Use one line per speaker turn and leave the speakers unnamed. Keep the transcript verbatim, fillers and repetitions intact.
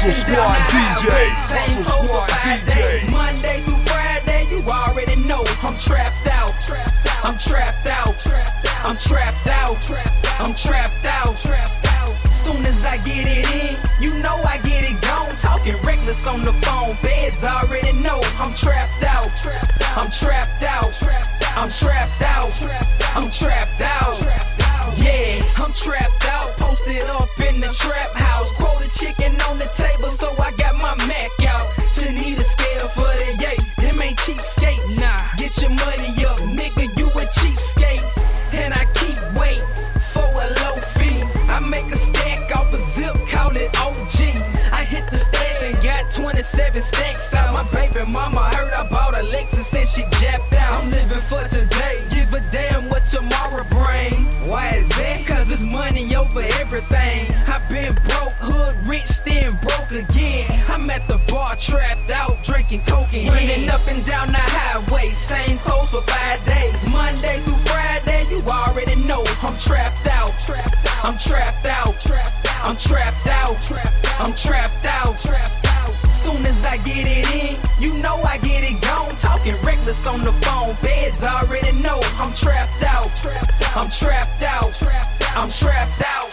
Hustle Squad D J. Hustle Squad D J.
Monday through Friday, you already know I'm trapped out. I'm trapped out. I'm trapped out. I'm trapped out. Soon as I get it in, you know I get it gone. Talking reckless on the phone, feds already know I'm trapped out. I'm trapped out. I'm trapped out. I'm trapped out. Yeah, I'm trapped out. Posted up in the trap house. Quoted chicken on the table, so I got my Mac out. To need a scale for the yay. Them ain't cheapskates. Nah, get your money up, nigga. You a cheapskate. And I keep wait for a low fee. I make a stack off a zip, call it O G. I hit the stash and got twenty-seven stacks out. My baby mama heard I bought a Lexus and she japped out. I'm living for today, give a damn what tomorrow bring. Why is that? Cause it's money over everything. I've been broke, hood rich, then broke again. I'm at the bar trapped out, drinking coke and running up and down the highway. Same clothes for five days, Monday through Friday. You already know I'm trapped out. I'm trapped out. I'm trapped out. I'm trapped out. Soon as I get it in, you know I get it gone. Talking reckless on the phone, feds already know I'm trapped out. I'm trapped out. I'm trapped out.